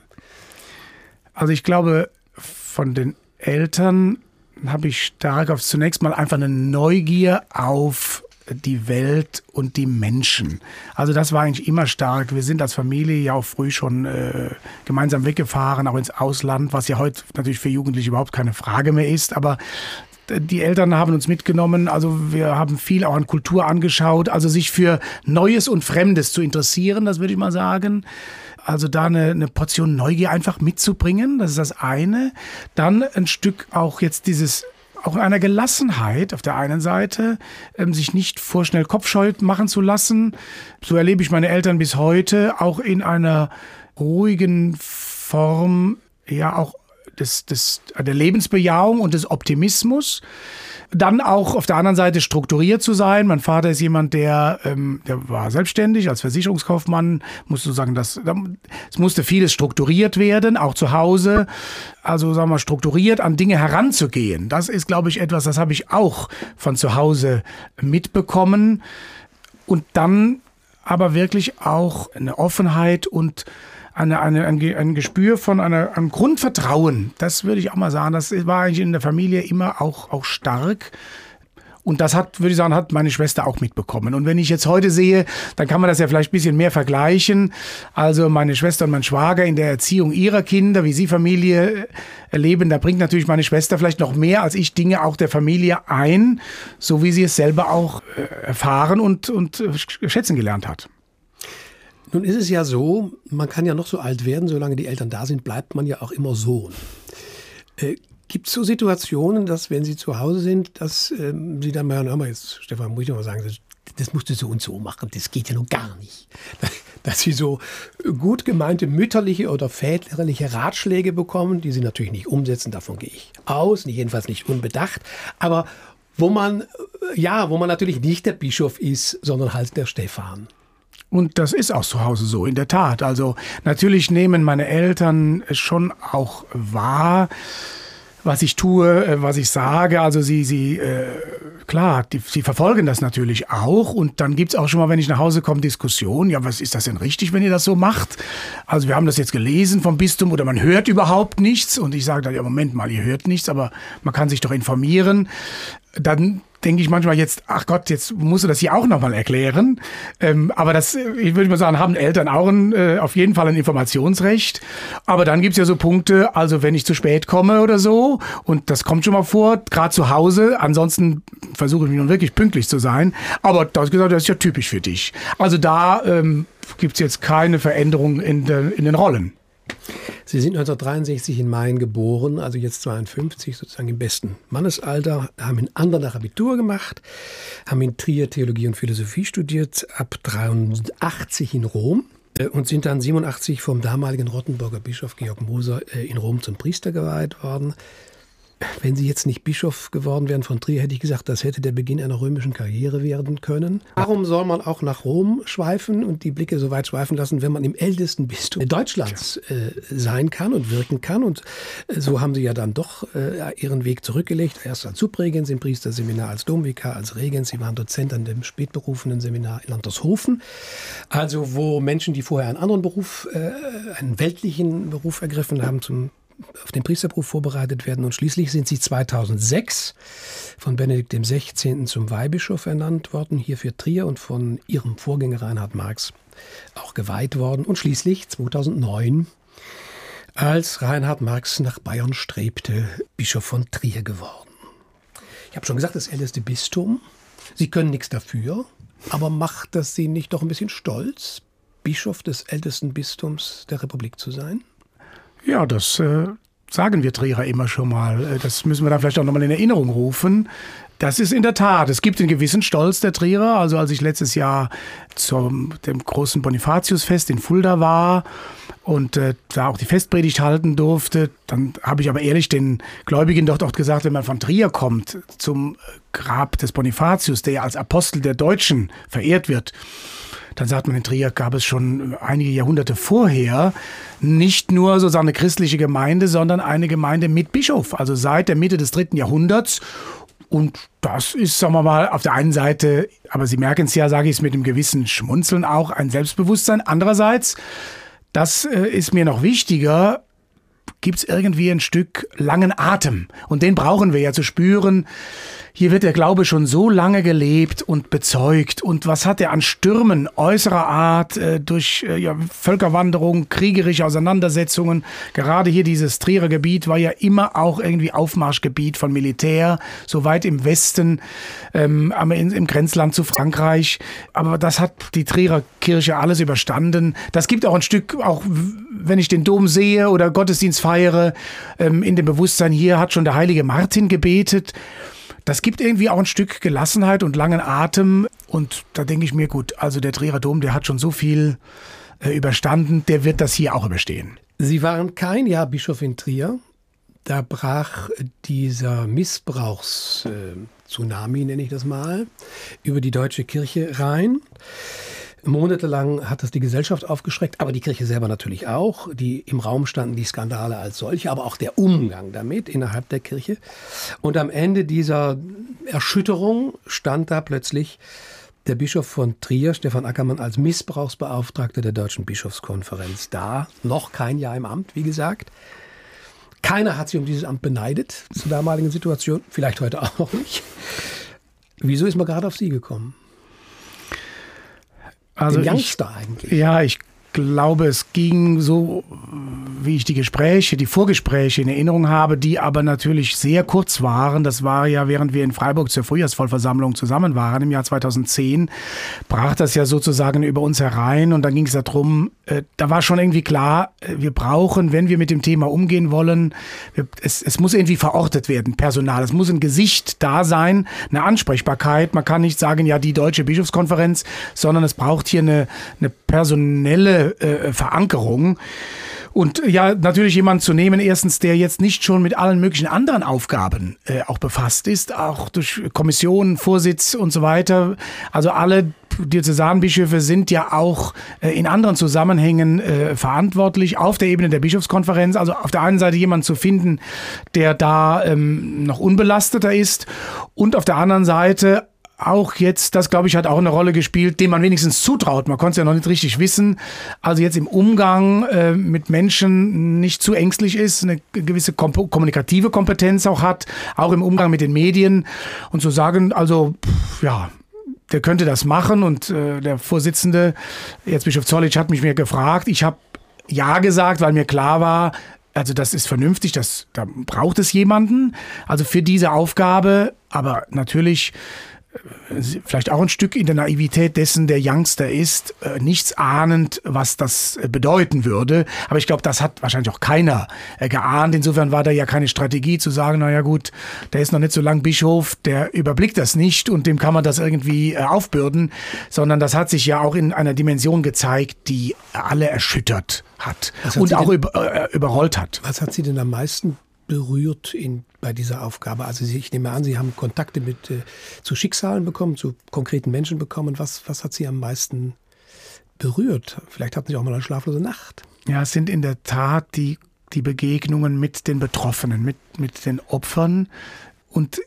Also ich glaube, von den Eltern habe ich zunächst mal einfach eine Neugier auf die Welt und die Menschen. Also das war eigentlich immer stark. Wir sind als Familie ja auch früh schon gemeinsam weggefahren, auch ins Ausland, was ja heute natürlich für Jugendliche überhaupt keine Frage mehr ist. Aber die Eltern haben uns mitgenommen, also wir haben viel auch an Kultur angeschaut, also sich für Neues und Fremdes zu interessieren, das würde ich mal sagen. Also da eine Portion Neugier einfach mitzubringen, das ist das eine. Dann ein Stück auch jetzt auch einer Gelassenheit auf der einen Seite, sich nicht vorschnell kopfscheu machen zu lassen. So erlebe ich meine Eltern bis heute, auch in einer ruhigen Form, ja auch der Lebensbejahung und des Optimismus. Dann auch auf der anderen Seite strukturiert zu sein. Mein Vater ist jemand, der war selbstständig als Versicherungskaufmann, musste sagen, es musste vieles strukturiert werden, auch zu Hause. Also sagen wir strukturiert an Dinge heranzugehen. Das ist, glaube ich, etwas, das habe ich auch von zu Hause mitbekommen. Und dann aber wirklich auch eine Offenheit und ein Gespür von einem Grundvertrauen. Das würde ich auch mal sagen, das war eigentlich in der Familie immer auch stark. Und das würde ich sagen, hat meine Schwester auch mitbekommen. Und wenn ich jetzt heute sehe, dann kann man das ja vielleicht ein bisschen mehr vergleichen. Also meine Schwester und mein Schwager in der Erziehung ihrer Kinder, wie sie Familie erleben, da bringt natürlich meine Schwester vielleicht noch mehr als ich Dinge auch der Familie ein, so wie sie es selber auch erfahren und schätzen gelernt hat. Nun ist es ja so, man kann ja noch so alt werden, solange die Eltern da sind, bleibt man ja auch immer Sohn. Gibt es so Situationen, dass, wenn Sie zu Hause sind, dass Sie dann mal, hör mal jetzt, Stefan, muss ich noch mal sagen, das musst du so und so machen, das geht ja nun gar nicht. Dass Sie so gut gemeinte mütterliche oder väterliche Ratschläge bekommen, die Sie natürlich nicht umsetzen, davon gehe ich aus, jedenfalls nicht unbedacht, aber wo man natürlich nicht der Bischof ist, sondern halt der Stefan. Und das ist auch zu Hause so, in der Tat. Also natürlich nehmen meine Eltern schon auch wahr, was ich tue, was ich sage. Also sie verfolgen das natürlich auch. Und dann gibt's auch schon mal, wenn ich nach Hause komme, Diskussionen. Ja, was ist das denn richtig, wenn ihr das so macht? Also wir haben das jetzt gelesen vom Bistum oder man hört überhaupt nichts. Und ich sage dann, ja, Moment mal, ihr hört nichts, aber man kann sich doch informieren. Dann denke ich manchmal jetzt, ach Gott, jetzt musst du das hier auch nochmal erklären. Aber ich würde mal sagen, haben Eltern auch auf jeden Fall ein Informationsrecht. Aber dann gibt's ja so Punkte, also wenn ich zu spät komme oder so, und das kommt schon mal vor, gerade zu Hause, ansonsten versuche ich mich nun wirklich pünktlich zu sein. Aber da hast du gesagt, das ist ja typisch für dich. Also da gibt's jetzt keine Veränderung in den Rollen. Sie sind 1963 in Main geboren, also jetzt 52, sozusagen im besten Mannesalter, haben in Andernach Abitur gemacht, haben in Trier Theologie und Philosophie studiert, ab 83 in Rom und sind dann 87 vom damaligen Rottenburger Bischof Georg Moser in Rom zum Priester geweiht worden. Wenn Sie jetzt nicht Bischof geworden wären von Trier, hätte ich gesagt, das hätte der Beginn einer römischen Karriere werden können. Warum soll man auch nach Rom schweifen und die Blicke so weit schweifen lassen, wenn man im ältesten Bistum Deutschlands sein kann und wirken kann? Und so haben Sie ja dann doch Ihren Weg zurückgelegt. Erst als Subregens im Priesterseminar, als Domvikar, als Regens. Sie waren Dozent an dem spätberufenen Seminar in Landershofen. Also wo Menschen, die vorher einen anderen Beruf, einen weltlichen Beruf ergriffen haben, auf den Priesterberuf vorbereitet werden. Und schließlich sind sie 2006 von Benedikt XVI. Zum Weihbischof ernannt worden, hier für Trier, und von ihrem Vorgänger Reinhard Marx auch geweiht worden. Und schließlich 2009, als Reinhard Marx nach Bayern strebte, Bischof von Trier geworden. Ich habe schon gesagt, das älteste Bistum. Sie können nichts dafür, aber macht das Sie nicht doch ein bisschen stolz, Bischof des ältesten Bistums der Republik zu sein? Ja, das sagen wir Trierer immer schon mal. Das müssen wir dann vielleicht auch nochmal in Erinnerung rufen. Das ist in der Tat, es gibt einen gewissen Stolz der Trierer. Also als ich letztes Jahr dem großen Bonifatiusfest in Fulda war und da auch die Festpredigt halten durfte, dann habe ich aber ehrlich den Gläubigen dort auch gesagt, wenn man von Trier kommt zum Grab des Bonifatius, der ja als Apostel der Deutschen verehrt wird, dann sagt man, in Trier gab es schon einige Jahrhunderte vorher nicht nur sozusagen eine christliche Gemeinde, sondern eine Gemeinde mit Bischof, also seit der Mitte des 3. Jahrhunderts. Und das ist, sagen wir mal, auf der einen Seite, aber Sie merken es ja, sage ich es mit einem gewissen Schmunzeln auch, ein Selbstbewusstsein. Andererseits, das ist mir noch wichtiger, gibt es irgendwie ein Stück langen Atem. Und den brauchen wir ja zu spüren. Hier wird der Glaube schon so lange gelebt und bezeugt. Und was hat er an Stürmen äußerer Art, durch Völkerwanderung, kriegerische Auseinandersetzungen. Gerade hier dieses Trierer Gebiet war ja immer auch irgendwie Aufmarschgebiet von Militär, so weit im Westen, im Grenzland zu Frankreich. Aber das hat die Trierer Kirche alles überstanden. Das gibt auch ein Stück, auch wenn ich den Dom sehe oder Gottesdienst feiere, in dem Bewusstsein, hier hat schon der heilige Martin gebetet. Das gibt irgendwie auch ein Stück Gelassenheit und langen Atem. Und da denke ich mir, gut, also der Trierer Dom, der hat schon so viel überstanden, der wird das hier auch überstehen. Sie waren kein Jahr Bischof in Trier. Da brach dieser Missbrauchs-Tsunami, nenne ich das mal, über die deutsche Kirche rein. Monatelang hat das die Gesellschaft aufgeschreckt, aber die Kirche selber natürlich auch. Die im Raum standen die Skandale als solche, aber auch der Umgang damit innerhalb der Kirche. Und am Ende dieser Erschütterung stand da plötzlich der Bischof von Trier, Stefan Ackermann, als Missbrauchsbeauftragter der Deutschen Bischofskonferenz da. Noch kein Jahr im Amt, wie gesagt. Keiner hat sich um dieses Amt beneidet zur damaligen Situation. Vielleicht heute auch noch nicht. Wieso ist man gerade auf Sie gekommen? Also Den Youngster eigentlich. Ja, ich glaube, es ging so, wie ich die Vorgespräche in Erinnerung habe, die aber natürlich sehr kurz waren. Das war ja, während wir in Freiburg zur Frühjahrsvollversammlung zusammen waren, im Jahr 2010, brach das ja sozusagen über uns herein. Und dann ging es darum, da war schon irgendwie klar, wir brauchen, wenn wir mit dem Thema umgehen wollen, es muss irgendwie verortet werden, Personal. Es muss ein Gesicht da sein, eine Ansprechbarkeit. Man kann nicht sagen, ja, die Deutsche Bischofskonferenz, sondern es braucht hier eine personelle Verankerung. Und ja, natürlich jemand zu nehmen, erstens, der jetzt nicht schon mit allen möglichen anderen Aufgaben auch befasst ist, auch durch Kommissionen, Vorsitz und so weiter. Also alle Diözesanbischöfe sind ja auch in anderen Zusammenhängen verantwortlich auf der Ebene der Bischofskonferenz. Also auf der einen Seite jemanden zu finden, der da noch unbelasteter ist, und auf der anderen Seite auch jetzt, das glaube ich hat auch eine Rolle gespielt, dem man wenigstens zutraut. Man konnte es ja noch nicht richtig wissen. Also jetzt im Umgang mit Menschen nicht zu ängstlich ist, eine gewisse kommunikative Kompetenz auch hat, auch im Umgang mit den Medien, und zu sagen, also ja, der könnte das machen. Und der Vorsitzende, Erzbischof Zollitsch, hat mich gefragt. Ich habe ja gesagt, weil mir klar war, also das ist vernünftig, da braucht es jemanden, also für diese Aufgabe, aber natürlich vielleicht auch ein Stück in der Naivität dessen, der Youngster ist, nichts ahnend, was das bedeuten würde. Aber ich glaube, das hat wahrscheinlich auch keiner geahnt. Insofern war da ja keine Strategie zu sagen, naja gut, der ist noch nicht so lang Bischof, der überblickt das nicht und dem kann man das irgendwie aufbürden, sondern das hat sich ja auch in einer Dimension gezeigt, die alle erschüttert hat und auch überrollt hat. Was hat Sie denn am meisten berührt bei dieser Aufgabe? Also ich nehme an, Sie haben Kontakte zu Schicksalen bekommen, zu konkreten Menschen bekommen. Was hat Sie am meisten berührt? Vielleicht hatten Sie auch mal eine schlaflose Nacht. Ja, es sind in der Tat die Begegnungen mit den Betroffenen, mit den Opfern. Und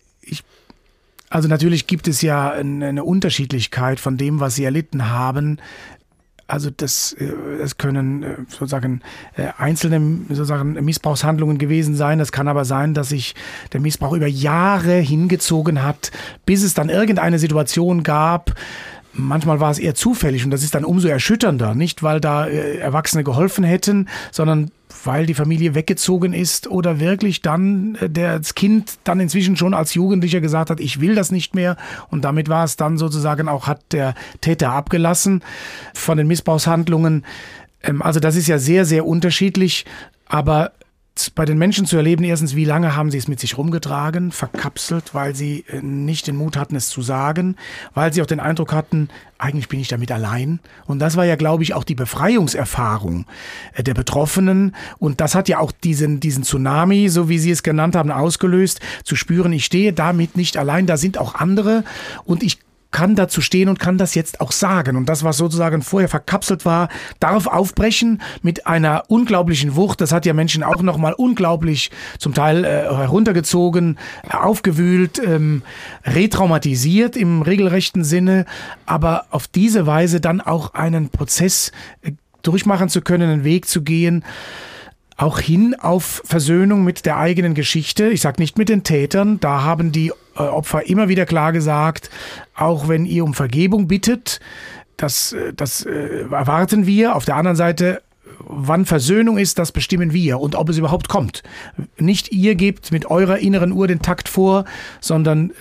also natürlich gibt es ja eine Unterschiedlichkeit von dem, was sie erlitten haben. Also das können sozusagen einzelne Missbrauchshandlungen gewesen sein. Es kann aber sein, dass sich der Missbrauch über Jahre hingezogen hat, bis es dann irgendeine Situation gab. Manchmal war es eher zufällig und das ist dann umso erschütternder. Nicht, weil da Erwachsene geholfen hätten, sondern weil die Familie weggezogen ist oder wirklich dann das Kind dann inzwischen schon als Jugendlicher gesagt hat, ich will das nicht mehr, und damit war es dann sozusagen auch, hat der Täter abgelassen von den Missbrauchshandlungen. Also das ist ja sehr, sehr unterschiedlich, aber bei den Menschen zu erleben, erstens, wie lange haben sie es mit sich rumgetragen, verkapselt, weil sie nicht den Mut hatten, es zu sagen, weil sie auch den Eindruck hatten, eigentlich bin ich damit allein. Und das war ja, glaube ich, auch die Befreiungserfahrung der Betroffenen. Und das hat ja auch diesen Tsunami, so wie Sie es genannt haben, ausgelöst, zu spüren, ich stehe damit nicht allein, da sind auch andere und ich kann dazu stehen und kann das jetzt auch sagen. Und das, was sozusagen vorher verkapselt war, darf aufbrechen mit einer unglaublichen Wucht. Das hat ja Menschen auch nochmal unglaublich zum Teil heruntergezogen, aufgewühlt, retraumatisiert im regelrechten Sinne. Aber auf diese Weise dann auch einen Prozess durchmachen zu können, einen Weg zu gehen, auch hin auf Versöhnung mit der eigenen Geschichte. Ich sage nicht mit den Tätern, da haben die Opfer immer wieder klar gesagt, auch wenn ihr um Vergebung bittet, das erwarten wir. Auf der anderen Seite, wann Versöhnung ist, das bestimmen wir und ob es überhaupt kommt. Nicht ihr gebt mit eurer inneren Uhr den Takt vor, sondern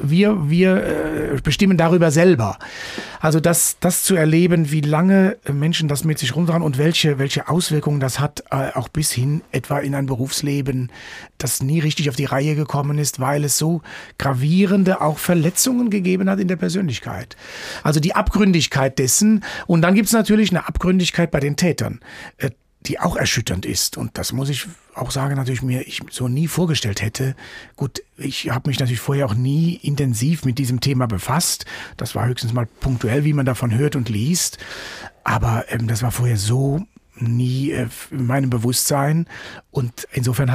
wir bestimmen darüber selber. Also das zu erleben, wie lange Menschen das mit sich rumtragen und welche Auswirkungen das hat, auch bis hin etwa in ein Berufsleben, das nie richtig auf die Reihe gekommen ist, weil es so gravierende auch Verletzungen gegeben hat in der Persönlichkeit. Also die Abgründigkeit dessen. Und dann gibt es natürlich eine Abgründigkeit bei den Tätern, die auch erschütternd ist. Und das muss ich auch sagen, natürlich ich so nie vorgestellt hätte. Gut, ich habe mich natürlich vorher auch nie intensiv mit diesem Thema befasst. Das war höchstens mal punktuell, wie man davon hört und liest. Aber das war vorher so nie in meinem Bewusstsein. Und insofern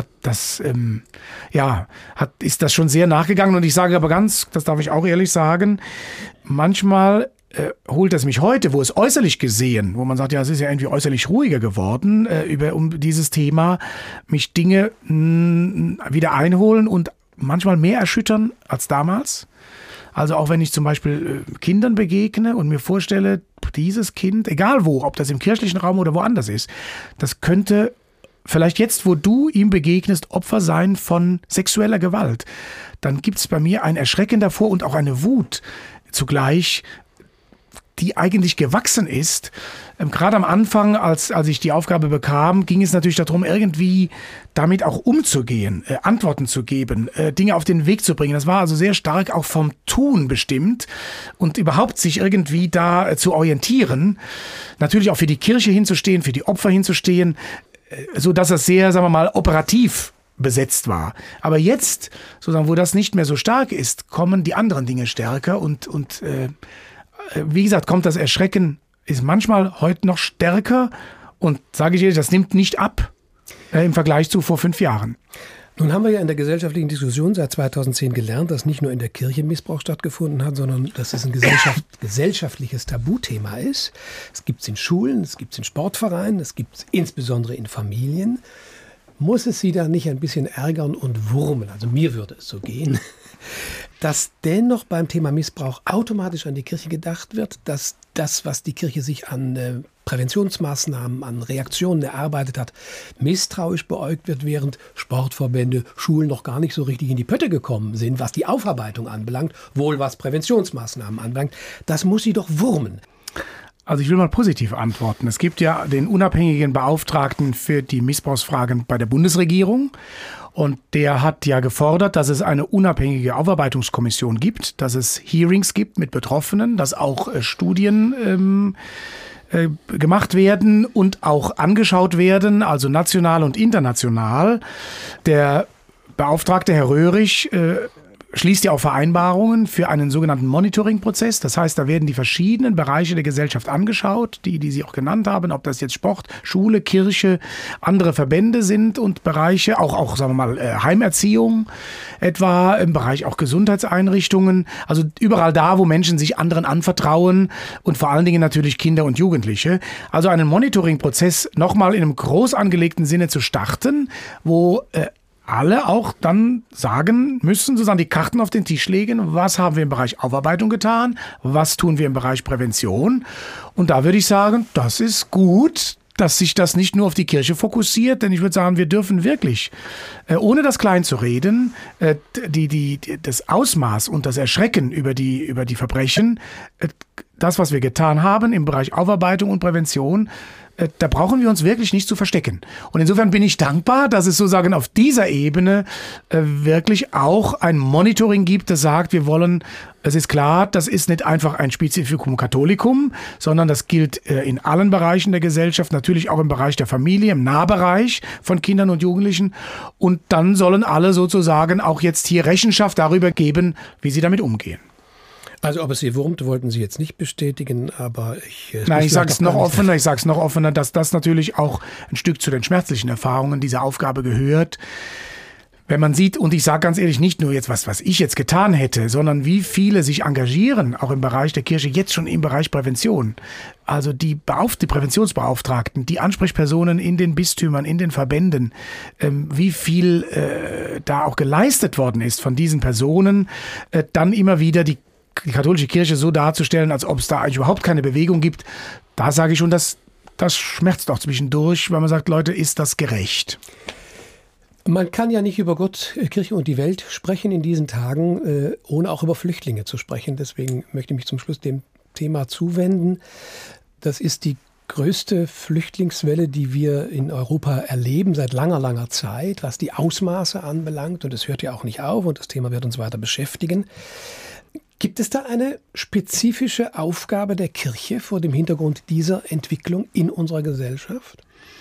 ist das schon sehr nachgegangen. Und ich sage aber das darf ich auch ehrlich sagen, manchmal holt es mich heute, wo es äußerlich gesehen, wo man sagt, ja, es ist ja irgendwie äußerlich ruhiger geworden, um dieses Thema, mich Dinge wieder einholen und manchmal mehr erschüttern als damals. Also auch wenn ich zum Beispiel Kindern begegne und mir vorstelle, dieses Kind, egal wo, ob das im kirchlichen Raum oder woanders ist, das könnte vielleicht jetzt, wo du ihm begegnest, Opfer sein von sexueller Gewalt. Dann gibt es bei mir ein Erschrecken davor und auch eine Wut zugleich, die eigentlich gewachsen ist. Gerade am Anfang, als ich die Aufgabe bekam, ging es natürlich darum, irgendwie damit auch umzugehen, Antworten zu geben, Dinge auf den Weg zu bringen. Das war also sehr stark auch vom Tun bestimmt und überhaupt sich irgendwie da zu orientieren. Natürlich auch für die Kirche hinzustehen, für die Opfer hinzustehen, so dass das sehr, sagen wir mal, operativ besetzt war. Aber jetzt, sozusagen, wo das nicht mehr so stark ist, kommen die anderen Dinge stärker und wie gesagt, kommt das Erschrecken, ist manchmal heute noch stärker und sage ich ehrlich, das nimmt nicht ab im Vergleich zu vor 5 Jahren. Nun haben wir ja in der gesellschaftlichen Diskussion seit 2010 gelernt, dass nicht nur in der Kirche Missbrauch stattgefunden hat, sondern dass es ein gesellschaftliches Tabuthema ist. Es gibt es in Schulen, es gibt es in Sportvereinen, es gibt es insbesondere in Familien. Muss es Sie da nicht ein bisschen ärgern und wurmen? Also mir würde es so gehen, dass dennoch beim Thema Missbrauch automatisch an die Kirche gedacht wird, dass das, was die Kirche sich an Präventionsmaßnahmen, an Reaktionen erarbeitet hat, misstrauisch beäugt wird, während Sportverbände, Schulen noch gar nicht so richtig in die Pötte gekommen sind, was die Aufarbeitung anbelangt, wohl was Präventionsmaßnahmen anbelangt. Das muss sie doch wurmen. Also ich will mal positiv antworten. Es gibt ja den unabhängigen Beauftragten für die Missbrauchsfragen bei der Bundesregierung. Und der hat ja gefordert, dass es eine unabhängige Aufarbeitungskommission gibt, dass es Hearings gibt mit Betroffenen, dass auch Studien gemacht werden und auch angeschaut werden, also national und international. Der Beauftragte, Herr Röhrig, schließt ja auch Vereinbarungen für einen sogenannten Monitoring-Prozess. Das heißt, da werden die verschiedenen Bereiche der Gesellschaft angeschaut, die Sie auch genannt haben, ob das jetzt Sport, Schule, Kirche, andere Verbände sind und Bereiche, auch sagen wir mal, Heimerziehung, etwa im Bereich auch Gesundheitseinrichtungen. Also überall da, wo Menschen sich anderen anvertrauen und vor allen Dingen natürlich Kinder und Jugendliche. Also einen Monitoring-Prozess nochmal in einem groß angelegten Sinne zu starten, wo alle auch dann sagen müssen, sozusagen die Karten auf den Tisch legen, was haben wir im Bereich Aufarbeitung getan, was tun wir im Bereich Prävention. Und da würde ich sagen, das ist gut, dass sich das nicht nur auf die Kirche fokussiert, denn ich würde sagen, wir dürfen wirklich, ohne das klein zu reden, das Ausmaß und das Erschrecken über die Verbrechen, das, was wir getan haben im Bereich Aufarbeitung und Prävention, da brauchen wir uns wirklich nicht zu verstecken. Und insofern bin ich dankbar, dass es sozusagen auf dieser Ebene wirklich auch ein Monitoring gibt, das sagt, es ist klar, das ist nicht einfach ein Spezifikum Katholicum, sondern das gilt in allen Bereichen der Gesellschaft, natürlich auch im Bereich der Familie, im Nahbereich von Kindern und Jugendlichen. Und dann sollen alle sozusagen auch jetzt hier Rechenschaft darüber geben, wie sie damit umgehen. Also ob es Sie wurmt, wollten Sie jetzt nicht bestätigen, aber ich sage es noch offener, dass das natürlich auch ein Stück zu den schmerzlichen Erfahrungen dieser Aufgabe gehört. Wenn man sieht, und ich sage ganz ehrlich, nicht nur jetzt, was ich jetzt getan hätte, sondern wie viele sich engagieren, auch im Bereich der Kirche, jetzt schon im Bereich Prävention. Also die Präventionsbeauftragten, die Ansprechpersonen in den Bistümern, in den Verbänden, wie viel da auch geleistet worden ist von diesen Personen, dann immer wieder die katholische Kirche so darzustellen, als ob es da eigentlich überhaupt keine Bewegung gibt, da sage ich schon, das schmerzt auch zwischendurch, weil man sagt, Leute, ist das gerecht? Man kann ja nicht über Gott, Kirche und die Welt sprechen in diesen Tagen, ohne auch über Flüchtlinge zu sprechen. Deswegen möchte ich mich zum Schluss dem Thema zuwenden. Das ist die größte Flüchtlingswelle, die wir in Europa erleben seit langer, langer Zeit, was die Ausmaße anbelangt. Und es hört ja auch nicht auf und das Thema wird uns weiter beschäftigen. Gibt es da eine spezifische Aufgabe der Kirche vor dem Hintergrund dieser Entwicklung in unserer Gesellschaft?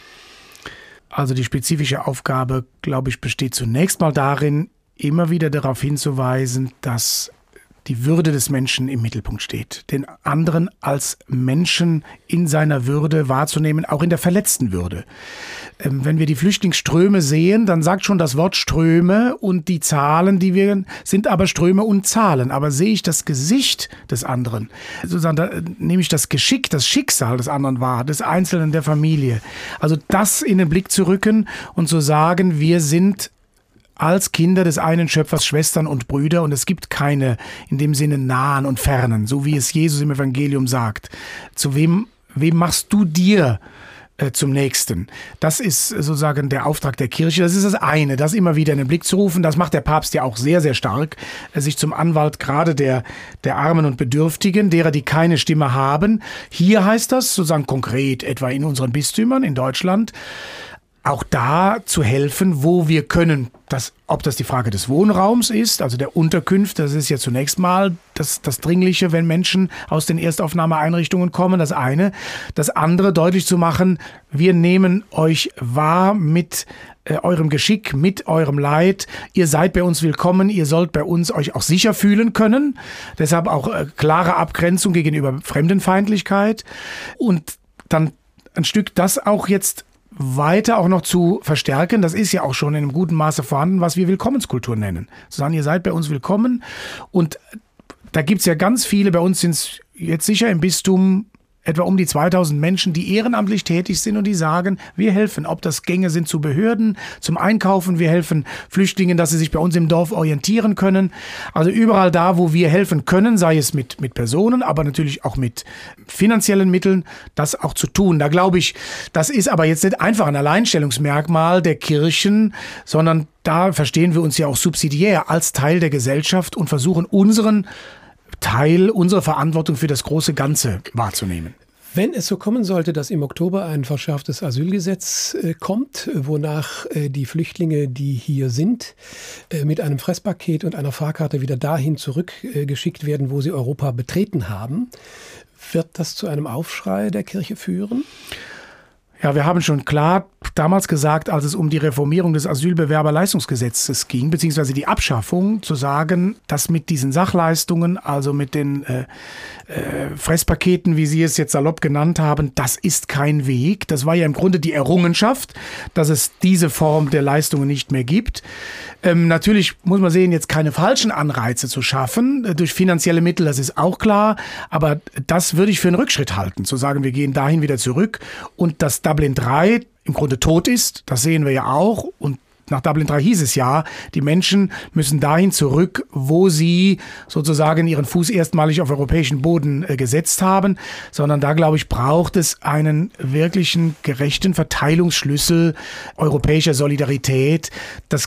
Also die spezifische Aufgabe, glaube ich, besteht zunächst mal darin, immer wieder darauf hinzuweisen, dass die Würde des Menschen im Mittelpunkt steht. Den anderen als Menschen in seiner Würde wahrzunehmen, auch in der verletzten Würde. Wenn wir die Flüchtlingsströme sehen, dann sagt schon das Wort Ströme und die Zahlen, die wir sind aber Ströme und Zahlen. Aber sehe ich das Gesicht des anderen, sozusagen, da nehme ich das Geschick, das Schicksal des anderen wahr, des Einzelnen, der Familie. Also das in den Blick zu rücken und zu sagen, wir sind als Kinder des einen Schöpfers Schwestern und Brüder und es gibt keine in dem Sinne nahen und fernen, so wie es Jesus im Evangelium sagt. Zu wem machst du dir zum Nächsten? Das ist sozusagen der Auftrag der Kirche. Das ist das eine, das immer wieder in den Blick zu rufen. Das macht der Papst ja auch sehr, sehr stark, sich zum Anwalt gerade der Armen und Bedürftigen, derer, die keine Stimme haben. Hier heißt das sozusagen konkret, etwa in unseren Bistümern in Deutschland, auch da zu helfen, wo wir können. Ob das die Frage des Wohnraums ist, also der Unterkünfte, das ist ja zunächst mal das Dringliche, wenn Menschen aus den Erstaufnahmeeinrichtungen kommen, das eine. Das andere, deutlich zu machen, wir nehmen euch wahr mit eurem Geschick, mit eurem Leid. Ihr seid bei uns willkommen, ihr sollt bei uns euch auch sicher fühlen können. Deshalb auch klare Abgrenzung gegenüber Fremdenfeindlichkeit. Und dann ein Stück das auch jetzt weiter auch noch zu verstärken, das ist ja auch schon in einem guten Maße vorhanden, was wir Willkommenskultur nennen. Zu sagen, ihr seid bei uns willkommen und da gibt's ja ganz viele, bei uns sind es jetzt sicher im Bistum etwa um die 2000 Menschen, die ehrenamtlich tätig sind und die sagen, wir helfen, ob das Gänge sind zu Behörden, zum Einkaufen, wir helfen Flüchtlingen, dass sie sich bei uns im Dorf orientieren können. Also überall da, wo wir helfen können, sei es mit Personen, aber natürlich auch mit finanziellen Mitteln, das auch zu tun. Da glaube ich, das ist aber jetzt nicht einfach ein Alleinstellungsmerkmal der Kirchen, sondern da verstehen wir uns ja auch subsidiär als Teil der Gesellschaft und versuchen unseren Teil, unsere Verantwortung für das große Ganze wahrzunehmen. Wenn es so kommen sollte, dass im Oktober ein verschärftes Asylgesetz kommt, wonach die Flüchtlinge, die hier sind, mit einem Fresspaket und einer Fahrkarte wieder dahin zurückgeschickt werden, wo sie Europa betreten haben, wird das zu einem Aufschrei der Kirche führen? Ja, wir haben schon klar damals gesagt, als es um die Reformierung des Asylbewerberleistungsgesetzes ging, beziehungsweise die Abschaffung, zu sagen, dass mit diesen Sachleistungen, also mit den Fresspaketen, wie Sie es jetzt salopp genannt haben, das ist kein Weg. Das war ja im Grunde die Errungenschaft, dass es diese Form der Leistungen nicht mehr gibt. Natürlich muss man sehen, jetzt keine falschen Anreize zu schaffen, durch finanzielle Mittel, das ist auch klar, aber das würde ich für einen Rückschritt halten, zu sagen, wir gehen dahin wieder zurück und dass Dublin III im Grunde tot ist, das sehen wir ja auch und nach Dublin III hieß es ja, die Menschen müssen dahin zurück, wo sie sozusagen ihren Fuß erstmalig auf europäischen Boden gesetzt haben, sondern da, glaube ich, braucht es einen wirklichen gerechten Verteilungsschlüssel europäischer Solidarität. Das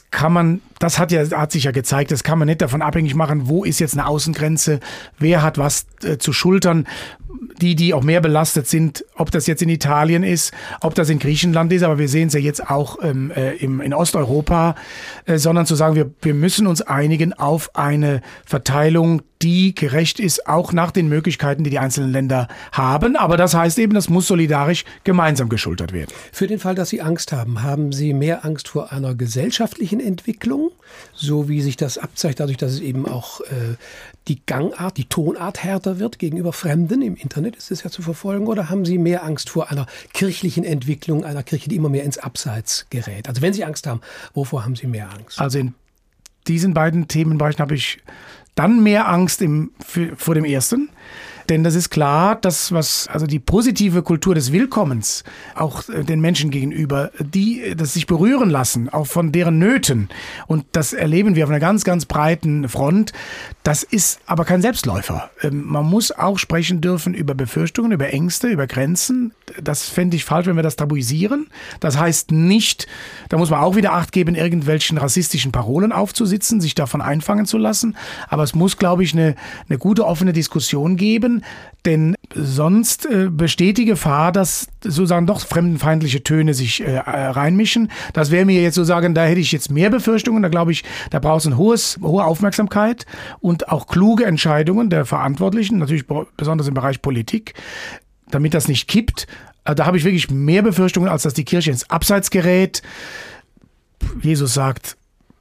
hat sich ja gezeigt, das kann man nicht davon abhängig machen, wo ist jetzt eine Außengrenze, wer hat was zu schultern. Die auch mehr belastet sind, ob das jetzt in Italien ist, ob das in Griechenland ist, aber wir sehen es ja jetzt auch in Osteuropa, sondern zu sagen, wir müssen uns einigen auf eine Verteilung, die gerecht ist, auch nach den Möglichkeiten, die die einzelnen Länder haben. Aber das heißt eben, das muss solidarisch gemeinsam geschultert werden. Für den Fall, dass Sie Angst haben Sie mehr Angst vor einer gesellschaftlichen Entwicklung, so wie sich das abzeichnet, dadurch, dass es eben auch die Gangart, die Tonart härter wird gegenüber Fremden? Im Internet ist es ja zu verfolgen. Oder haben Sie mehr Angst vor einer kirchlichen Entwicklung, einer Kirche, die immer mehr ins Abseits gerät? Also wenn Sie Angst haben, wovor haben Sie mehr Angst? Also in diesen beiden Themenbereichen habe ich dann mehr Angst vor dem ersten. Denn das ist klar, also die positive Kultur des Willkommens, auch den Menschen gegenüber, das sich berühren lassen, auch von deren Nöten. Und das erleben wir auf einer ganz, ganz breiten Front. Das ist aber kein Selbstläufer. Man muss auch sprechen dürfen über Befürchtungen, über Ängste, über Grenzen. Das fände ich falsch, wenn wir das tabuisieren. Das heißt nicht, da muss man auch wieder Acht geben, irgendwelchen rassistischen Parolen aufzusitzen, sich davon einfangen zu lassen. Aber es muss, glaube ich, eine gute, offene Diskussion geben. Denn sonst besteht die Gefahr, dass sozusagen doch fremdenfeindliche Töne sich reinmischen. Das wäre mir jetzt sozusagen, da hätte ich jetzt mehr Befürchtungen. Da glaube ich, da braucht es eine hohe Aufmerksamkeit und auch kluge Entscheidungen der Verantwortlichen, natürlich besonders im Bereich Politik, damit das nicht kippt. Da habe ich wirklich mehr Befürchtungen, als dass die Kirche ins Abseits gerät. Jesus sagt,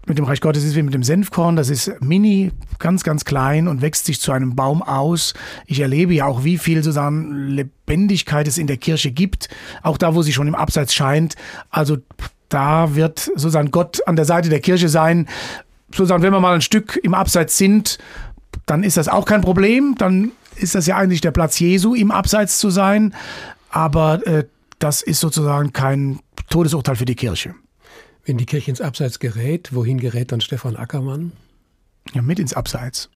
mit dem Reich Gottes ist wie mit dem Senfkorn. Das ist mini, ganz, ganz klein und wächst sich zu einem Baum aus. Ich erlebe ja auch, wie viel sozusagen Lebendigkeit es in der Kirche gibt. Auch da, wo sie schon im Abseits scheint. Also da wird sozusagen Gott an der Seite der Kirche sein. Sozusagen, wenn wir mal ein Stück im Abseits sind, dann ist das auch kein Problem. Dann ist das ja eigentlich der Platz Jesu, im Abseits zu sein. Aber das ist sozusagen kein Todesurteil für die Kirche. Wenn die Kirche ins Abseits gerät, wohin gerät dann Stefan Ackermann? Ja, mit ins Abseits.